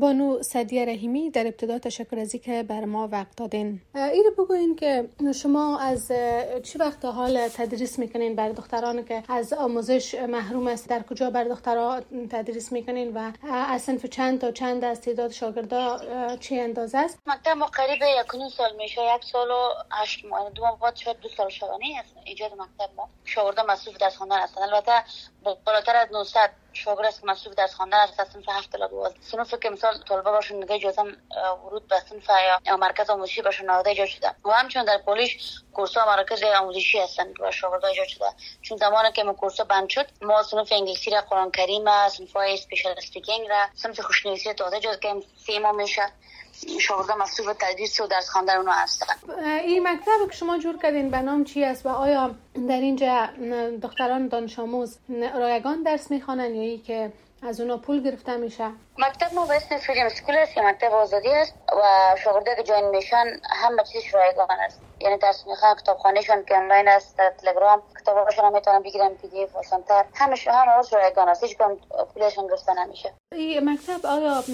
بانو سعدیه رحیمی، در ابتدا تشکر از اینکه بر ما وقت دادین. اینو بگوین که شما از چه وقت تا حال تدریس میکنین بر دختران که از آموزش محروم است؟ در کجا بر دخترها تدریس میکنین و از صنف چند تا چند است؟ تعداد شاگردا چه اندازه است؟ مکتب ما قریب 1 سال میشه، 1 سال و 8 ماه، 2 ماه بعد شد 2 سال شدنی است ایجاد مکتب. ما شاگردا مصروف درس خواندن هستند. البته بالاتر از 900 شاگرد است که مصروف درس خواندن است از صنف 7 تا 12. صنفی که مثلا طلبه باشون دیگه اجازه ورود به صنف یا مرکز آموزشی باشون نهاده ایجاد شده و همچنین در پولیش کورس‌ها مرکز آموزشی هستند که شاگردها ایجاد شده. چون زمانی که ما کورس‌ها بند شد، ما صنف انگلیسی را، قرآن کریم، صنف‌های اسپیشال اسپیکینگ را، صنف خوشنویسی تازه ایجاد کردیم. 3 ماه میشه شاگردان مصروف تدریس و درس خواندن اونها هستند. این مکتب که شما جور کردین به نام چی است و آیا در اینجا دختران دانش آموز رایگان درس میخوانن یا ای که از اونا پول گرفته میشه؟ مکتب ما به اسم فریدم اسکول است که مکتب آزادی است و شاگردایی که جوین میشن همه چیزش رایگان است. یعنی درس میخوان، کتابخانهشون که آنلاین است، در تلگرام کتاباشون هم میتونن بگیرن، پی دی اف و سنتر، همه رایگان است، هیچ کدوم پولشون گرفته نمیشه. این مکتب آیا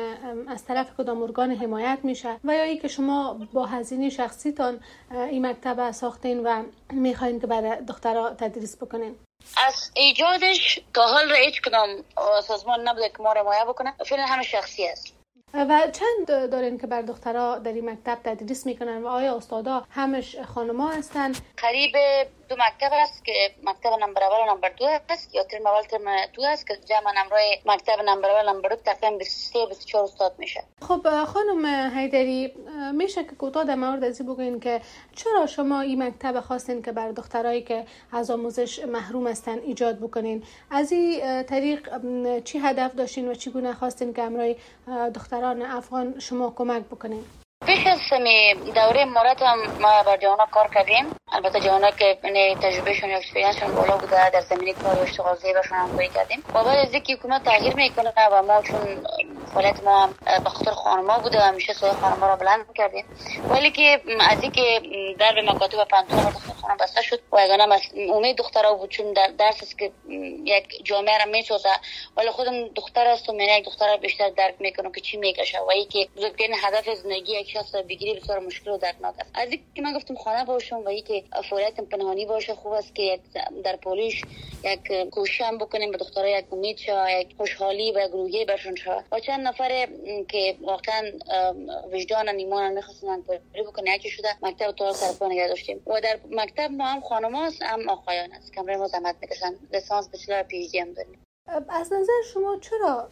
از طرف کدام ارگان حمایت میشه و یا ای که شما با هزینه شخصیتان این مکتب ساختین و میخواین که برای دخترها تدریس بکنین؟ از ایجادش تا حال هیچ کدام سازمان نبوده که ما رو حمایت بکنه، فعلا همه شخصی است. و چند دارین که بر دخترها در این مکتب تدریس میکنن و آیا استادا همش خانم‌ها هستن؟ قریب 2 مکتب است که مکتب نمبر اول و نمبر 2 است یا ترم اول ترم 2 است که جمع نمره مکتب نمبر اول و نمبر 2 تقریبا 23-24 استاد میشه. خب خانم حیدری، میشه که کوتاه در مورد از این بگوین که چرا شما این مکتب خواستین که بر دخترایی که از آموزش محروم هستن ایجاد بکنین؟ از این طریق چی هدف داشتین و چگونه خواستین که امرای دختران افغان شما کمک بکنین؟ پیش از دوره مورد هم ما بر جوانا کار کردیم. البته جوانا که تجربهشون یا اکسپریانسشون بالا بوده، در زمینه کار و اشتغال زیبشون هم کاری کردیم. و بعد از اینکه حکومت تغییر میکنه و ما چون فعالیت ما به خاطر خانم‌ها بوده و همیشه صدای خانم‌ها را بلند کردیم، ولی که از اینکه در مکاتب پانتون و دخترخانه بسته شد و یگانه امید دخترها بود، چون در درس است که یک جامعه را میسازه، ولی خودم دختر است و من یک دختر را بیشتر درک میکنم که چی میکشه و اینکه بزرگترین هدف زندگی یک شخص بگیری بسیار مشکل و دردناک است. از اینکه من گفتم خانه باشم و اینکه فعالیت پنهانی باشه، خوب است که در پولیش یک کوشش بکنیم به دخترها، یک امید شه، یک خوشحالی و گروهی برشون شه. و چند نفر که واقعا وجدان ایمان میخواستن کاری بکنن یکی شده مکتب تو سرپا نگه داشتیم و در مکتب ما هم خانم‌هاست هم آقایان است. کمره ما زحمت میکشن، لیسانس بچلر پی اچ دی هم داریم. از نظر شما چرا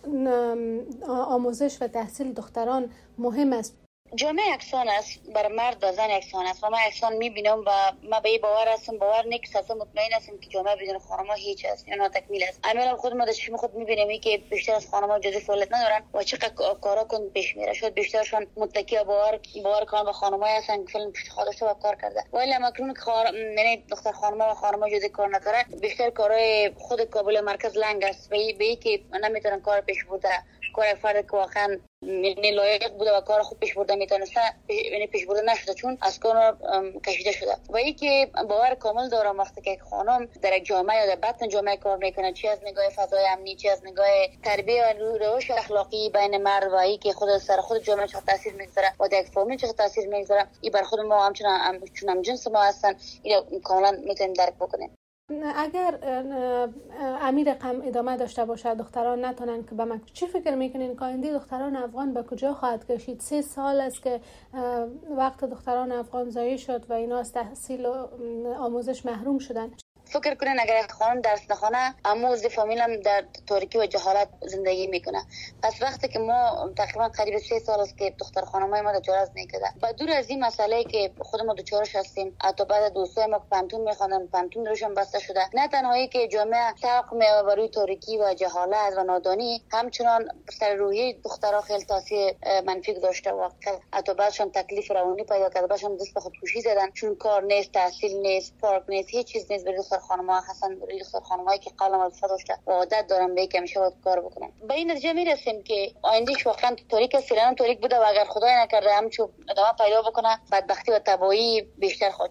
آموزش و تحصیل دختران مهم است؟ جامعه یکسان است، بر مرد و زن یکسان است و من یکسان میبینم و من به این باور هستم، باور نیست، اصلا مطمئن هستم که جامعه بدون خانم‌ها هیچ است یا ناتکمیل است. عملا خود ما داشتیم خود میبینیم که بیشتر از خانم‌ها جزء فعالیت ندارن و چقدر کارا کن پیش میره. شاید بیشترشون متکی باور کردن به خانم‌ها هستن که فعلا پیش خودشون کار کرده، ولی مکرون که یعنی دختر خانم‌ها و خانم‌ها جزء کار نکردن، بیشتر کارهای خود کابل مرکز لنگ است به این که نمیتونن کار پیش برده، کار فرد که واقعا یعنی لایق بوده و کار خوب پیش برده میتونسته یعنی پیش برده نشده چون از کار کشیده شده. و اینکه باور کامل دارم وقتی که خانم در یک جامعه یا در بطن جامعه کار میکنه، چی از نگاه فضای امنی، چی از نگاه تربیت و روش اخلاقی بین مرد و اینکه خود سر خود جامعه چه تاثیر میگذاره و در فامیل چه تاثیر میگذاره، این بر خود ما همچنان جنس ما هستن، اینو کاملا میتونیم درک بکنیم. اگر امیر رقم ادامه داشته باشه، دختران نتونن که به مکتب، چی فکر میکنین که آینده دختران افغان به کجا خواهد کشید؟ 3 سال است که وقت دختران افغان ضایع شد و اینا از تحصیل و آموزش محروم شدن. فکر کنین اگر خانم درس نخونه اما از فامیل هم در تاریکی و جهالت زندگی میکنه. پس وقتی که ما تقریبا قریب 3 سال است که دختر خانمای ما دچار نکرده و دور از این مسئله که خود ما دچارش هستیم، حتی بعد دوستای ما پانتون میخوانن، پانتون روشن بسته شده، نه تنهایی که جامعه ساق میبره تاریکی و جهالت و نادانی، همچنان سر روحی دخترها خیلی تاثیر منفی گذاشته و حتی بعدشون تکلیف روانی پیدا کرده، بعدشون دست به خودکشی زدن چون کار نیست، تحصیل نیست، پارک نیست، هیچ چیز نیست. برای خانم‌ها هستن، برای خانم‌هایی که قبلا وظیفه داشته و عادت دارن به که همیشه باید کار بکنن. به این نتیجه میرسیم که آیندهش واقعا تاریک است، فعلا تاریک بوده و اگر خدای نکرده همچون ادامه پیدا بکنه بدبختی و تباهی بیشتر خواهد شد.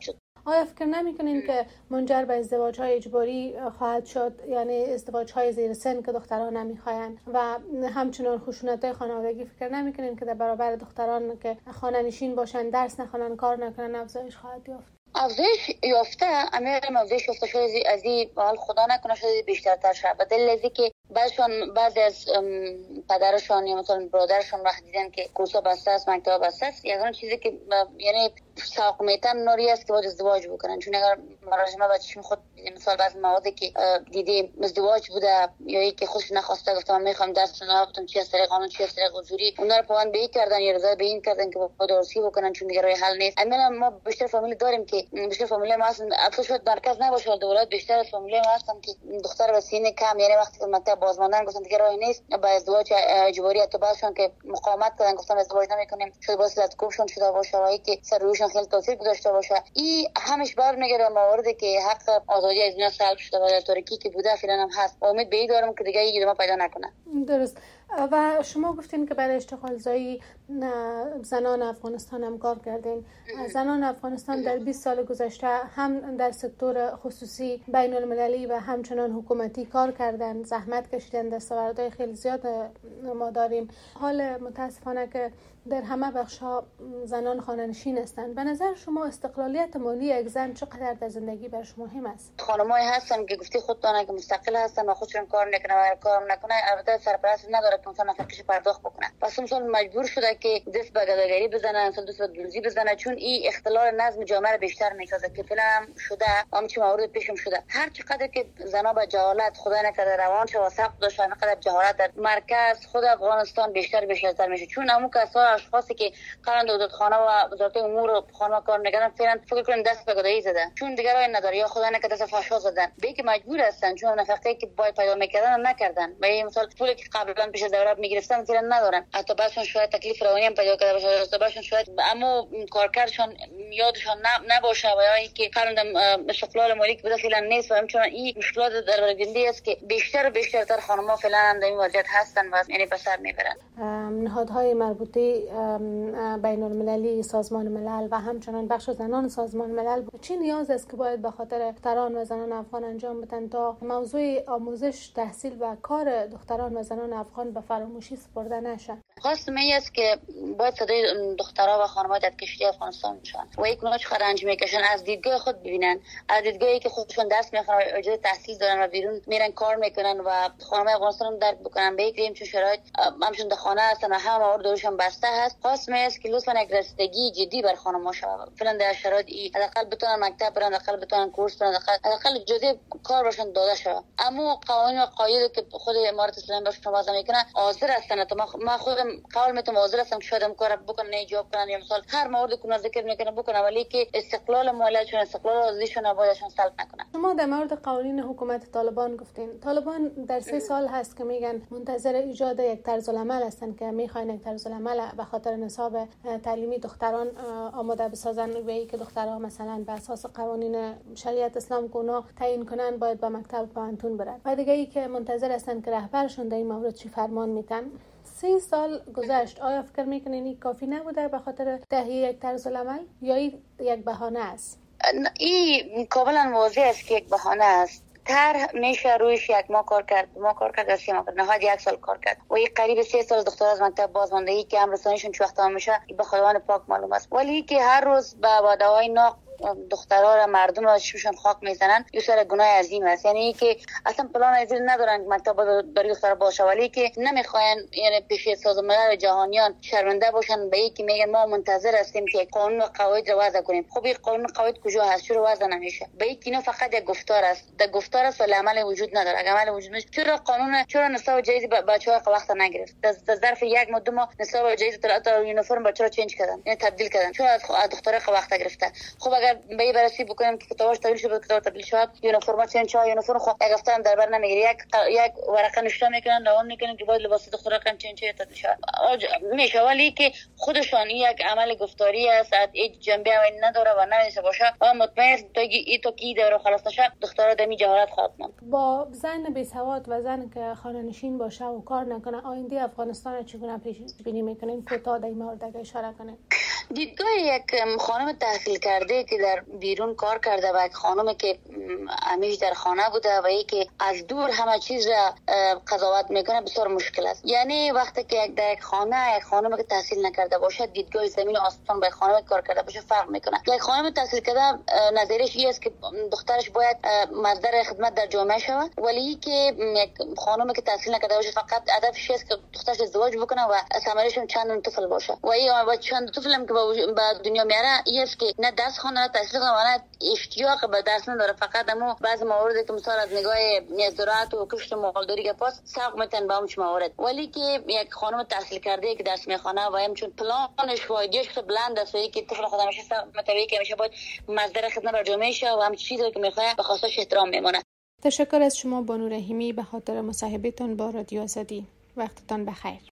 آیا فکر نمی‌کنین که منجر به ازدواج‌های اجباری خواهد شد، یعنی ازدواج‌های زیر سن که دختران نمی‌خواین و همچنین خشونت‌های خانوادگی فکر نمی‌کنین که در برابر دختران که خانه‌نشین باشن، درس نخونن، کار نکنن افزایش خواهد یافت؟ افزایش یافته، امیرم افزایش یافته شده از این حال خدا نکنه شده بیشترتر شد. به دلیل ازی که بعضی از پدرشان یا مثلا برادرشان وقت دیدن که کورسا بسته است، مکتب بسته است، یگانه چیزی که یعنی ساق میتن نوری است که باید ازدواج بکنن. چون اگر مراجمه بچه‌شون خود مثلا بعضی موادی که دیده ازدواج بوده یا اینکه خودش نخواسته گفتم من میخوام درس نبودم چی از طریق قانون چی از طریق حضوری، اونا رو پوان به این کردن یا رضا به این کردن که با درسی بکنن چون دیگه راه حل نیست. امیرم ما بیشتر فامیل داریم که بیشتر فامیل ما هستن، افسوس شد مرکز نباشه دولت، بیشتر از فامیل ما هستن که دختر به سن کم یعنی وقتی که مکتب بازماندن گفتن دیگه راه نیست با ازدواج اجباری تو بعضشون که مقاومت کردن گفتن ازدواج نمیکنیم، شد واسه لطکوبشون شده باشه و که سر روشون خیلی تاثیر گذاشته باشه. این همش برمیگرده به مواردی که حق آزادی از اینا سلب شده و در تاریکی که بوده فعلا هم هست. امید به این دارم که دیگه این ادامه پیدا نکنه. درست. و شما گفتین که برای اشتغالزایی زنان افغانستان هم کار کردین. زنان افغانستان در 20 سال گذشته هم در سکتور خصوصی بین المللی و همچنان حکومتی کار کردن، زحمت کشیدن، دستاوردهای خیلی زیاد ما داریم. حال متاسفانه که در همه بخش‌ها زنان خانه‌نشین هستند. به نظر شما استقلالیت مالی یک زن چقدر در زندگی برش مهم است؟ خانمایی هستن که گفتی خودتونه که مستقل هستن و خودشون کار نکنه و کارم نکنه، البته سرپرست نداره که مثلا نفقش پرداخت بکنه. پس مثلا مجبور شده که دست به گداگری بزنه، مثلا دست به دزدی بزنه، چون این اختلال نظم جامعه رو بیشتر میسازه که فعلا شده همچین موارد پیشم شده. هر چقدر که زنا به جهالت خدا نکرده روان شه و سقف داشته، اینقدر جهالت در مرکز خود افغانستان بیشتر میشه. چون همون کسا اشخاصی که قرن دولتخانه و وزارت امور خانه کار میکنن فعلا فکر کنن دست به گدایی زدن، چون دیگه راه نداره یا خدا نکرده دست فحشا زدن، به که مجبور هستن چون نفقه که باید پیدا میکردن نکردن. به مثال پولی که قبلا پیش از دوره میگرفتن فعلا ندارن، حتی بعضشون شاید تکلیف روانی هم پیدا کرده باشه، حتی بعضشون شاید اما کارکردشون یادشون نباشه و یا اینکه قرن استقلال مالی که بده فعلا نیست. و همچنین این مشکلات در گنده است که بیشتر خانم‌ها فعلا در این وضعیت هستن و یعنی به سر میبرن. نهادهای مربوطه بین المللی، سازمان ملل و همچنین بخش زنان سازمان ملل چی نیاز است که باید به خاطر دختران و زنان افغان انجام بدن تا موضوع آموزش، تحصیل و کار دختران و زنان افغان به فراموشی سپرده نشه؟ خواستم این است که باید صدای دخترها و خانم‌ها در کشتی افغانستان بشن و یک نوع چقدر رنج میکشن از دیدگاه خود ببینن، از دیدگاهی که خودشون درس میخونن و اجازه تحصیل دارن و بیرون میرن کار میکنن و خانم‌های افغانستان درک بکنن به یک چه شرایط همشون در خانه هستن و همه موارد دورشون بسته هست. خواستم است که لطفاً یک رسیدگی جدی بر خانم‌ها شه. فعلا در شرایط حداقل بتونن مکتب برن، حداقل بتونن کورس برن، حداقل اجازه کار باشن داده شه. اما قوانین و قواعدی که خود امارات اسلامی بهشون وضع میکنه حاضر هستن. ما خودم قول میتونم حاضر هستم که شاید کار بکنن، ایجاب کنن یا مثلا هر موردی که ذکر میکنه بکنه، ولی که استقلال مالیشون، استقلال آزادیشون نبایدشون سلب نکنن. شما در مورد قوانین حکومت طالبان گفتین. طالبان در 3 سال هست که میگن منتظر ایجاد یک طرز العمل هستن که میخواین یک طرز العمل به خاطر نصاب تعلیمی دختران آماده بسازن و ای که دخترها مثلا به اساس قوانین شریعت اسلام کونا تعیین کنن باید به مکتب پانتون برن. و دیگه ای که منتظر هستن که رهبرشون در این مورد چی فرمان میتن. 3 سال گذشت، آیا فکر میکنین این کافی نبوده به خاطر تهیه یک طرز العمل یا این یک بهانه است؟ این کاملا واضح است که یک بهانه است. طرح میشه رویش یک ما کار کرد از نهایت 1 سال کار کرد و این قریب 3 سال دختر از مکتب بازماندگی که امرسانیشون چه وقت میشه به خداوند پاک معلوم است. ولی که هر روز با وعده‌های ناق دخترها را مردم را چشمشون خاک میزنن یه سر گناه عظیم است. یعنی که اصلا پلان ازل ندارن مکتب برای دختر باشه، ولی که نمیخواین یعنی پیش سازمان ملل جهانیان شرمنده باشن به اینکه میگن ما منتظر هستیم که قانون و قواعد رو وضع کنیم. خب این قانون و قواعد کجا هست؟ چرا وضع نمیشه؟ به اینکه اینا فقط یک گفتار است ولی عمل وجود نداره. اگه عمل وجود نشه چرا نصاب جایزی بچه‌ها وقت نگرفت؟ در ظرف 1 ماه نصاب جایزی تا یونیفرم بچه‌ها چنج کردن، یعنی تبدیل کردن، چرا از دخترها وقت گرفته؟ خب اگر به این بررسی بکنیم که کتابش تبدیل شد، کتاب تبدیل شد، یونیفرم چنج یونیفرم خب یک هفته هم در بر نمیگیره، یک ورقه نشون میکنن اون میکنن که باید لباس دخترها کم چنج تبدیل شد میشه، ولی که خودشان یک عمل گفتاری است، هیچ جنبه نداره و نمیشه باشه و مطمئن است تا کی دوره خلاص نشه دخترها در می جهالت خواهد ماند. با زن بی سواد و زن که خانه نشین باشه و کار نکنه آینده افغانستان چگونه پیش بینی میکنین؟ کوتاه در این مورد اشاره کنین. دیدگاه یک خانم تحصیل کرده که در بیرون کار کرده و یک خانم که همیشه در خانه بوده و یکی از دور همه چیز را قضاوت میکنه بسیار مشکل است. یعنی وقتی که در یک خانه یک خانم که تحصیل نکرده باشه دیدگاه زمین و آسمان با خانم کار کرده باشه فرق میکنه. یک خانم تحصیل کرده نظرش این است که دخترش باید مصدر خدمت در جامعه شود، ولی که یک خانم که تحصیل نکرده باشه فقط هدفش است که دخترش ازدواج بکنه و ثمرش چند طفل باشه و چند طفل هم که به دنیا میاره این است که نه درس خوانده نه تحصیل خوانده و نه اشتیاق به درس نداره، فقط همو بعض موارد که مثلا از نگاه زراعت و کشت مالداری که پاس ساق میتن به همش موارد، ولی که یک خانم تحصیل کرده که درس میخونه و همچون پلانش و ایدهش بلند است و که طفل خودش میشه متوجه که میشه باید مصدر خدمت بر جامعه شه و همین چیزی که میخواد به خاصش احترام میمونه. تشکر از شما بانو رحیمی به خاطر مصاحبهتان با رادیو آزادی. وقتتان بخیر.